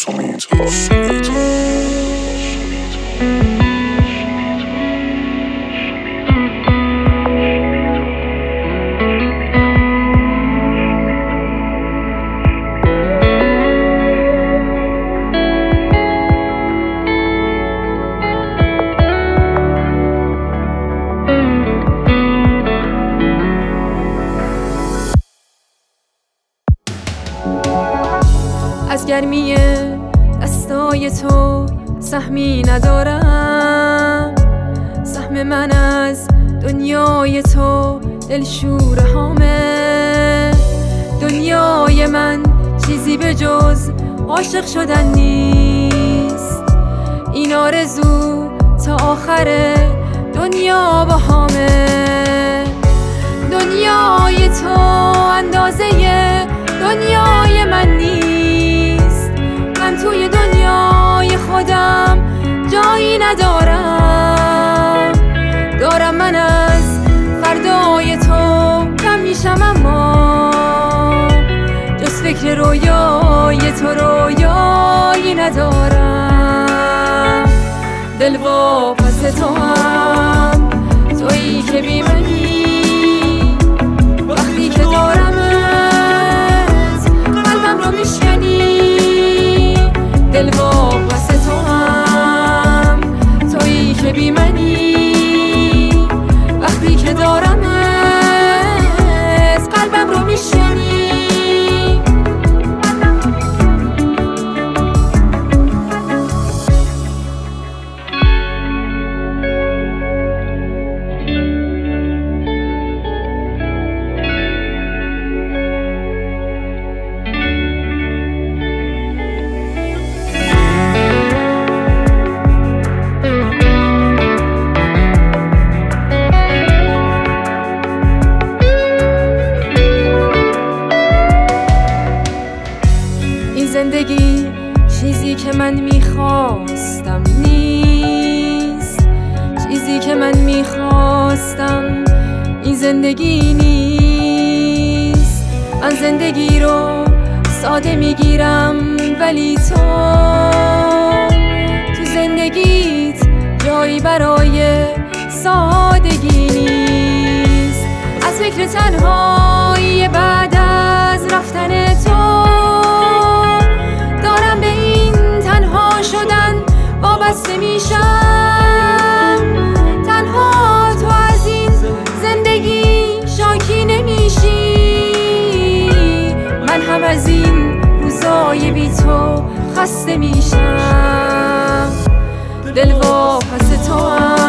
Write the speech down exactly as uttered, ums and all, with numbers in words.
Sweet, sweet. از گرمی دستای تو سهمی ندارم، سهم من از دنیای تو دلشور هامه. دنیای من چیزی به جز عاشق شدن نیست، این آرزو تا آخر دنیا با همه. دنیای تو اندازه دنیای من نیست، من توی دنیای خودم جایی ندارم. دارم من از فردای تو کم میشم، اما جز فکر رویای تو رویایی ندارم. دل واپس تو هم تویی که بی منی، وقتی که دارمت قلبم رو میشکنی. دل واپس تو هم تویی که بی منی، وقتی که دارمت قلبم رو میشکنی. زندگی چیزی که من میخواستم نیست، چیزی که من میخواستم این زندگی نیست. من زندگی رو ساده میگیرم، ولی تو تو زندگیت جایی برای سادگی نیست. از فکر تنهایی بعد از رفتن تو دارم به این تنها شدن وابسته میشم. تنها تو از این زندگی شاکی نمیشی، من هم از این روزای بی تو خسته میشم. دل واپس تو هم